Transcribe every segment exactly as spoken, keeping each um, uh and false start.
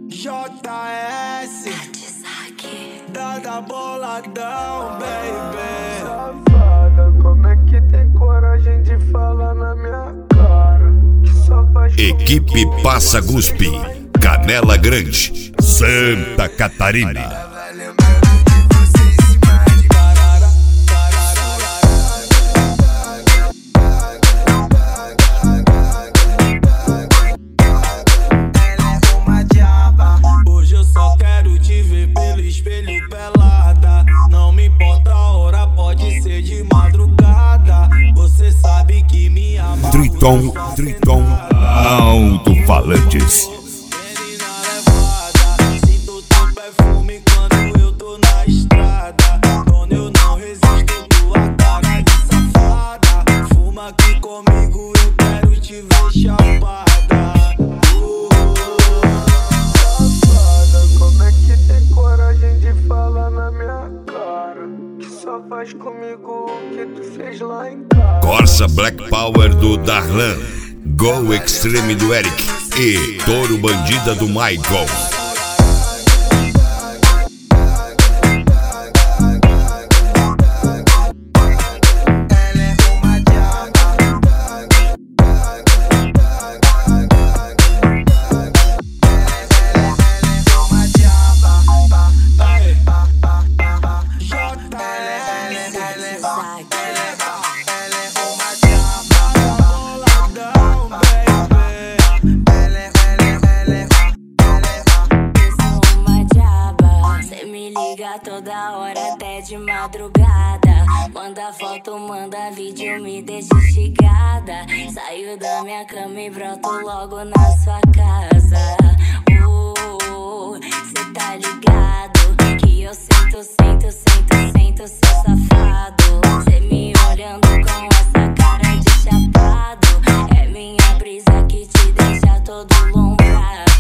J S Dada boladão, baby. Safada, como é que tem coragem de falar na minha cara? Que só faz Equipe Passa Guspe, Canela Grande, Santa Catarina. Triton, Triton, Alto-Falantes. Menina levada, sinto teu perfume quando eu tô na estrada. Quando eu não resisto, tua cara de safada. Fuma aqui comigo, eu quero te ver chapada. uh, Safada, como é que tem coragem de falar na minha cara? Que só faz comigo o que tu fez lá em casa. Corsa Black Power do Darlan, Go Extreme do Eric e Toro Bandida do Michael. Toda hora até de madrugada. Manda foto, manda vídeo, me deixa instigada. Saio da minha cama e broto logo na sua casa. uh, Cê tá ligado que eu sinto, sinto, sinto, sinto seu safado. Cê me olhando com essa cara de chapado. É minha brisa que te deixa todo lombrado.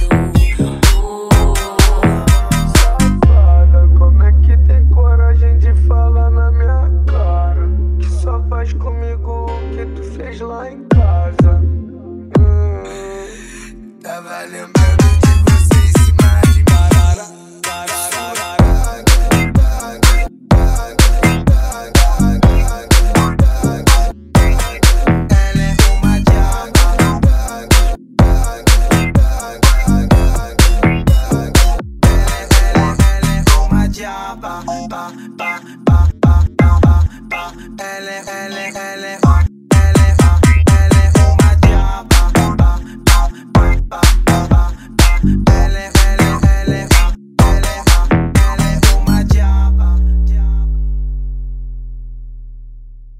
Comigo o que tu fez lá em casa. hum, Tava lembrando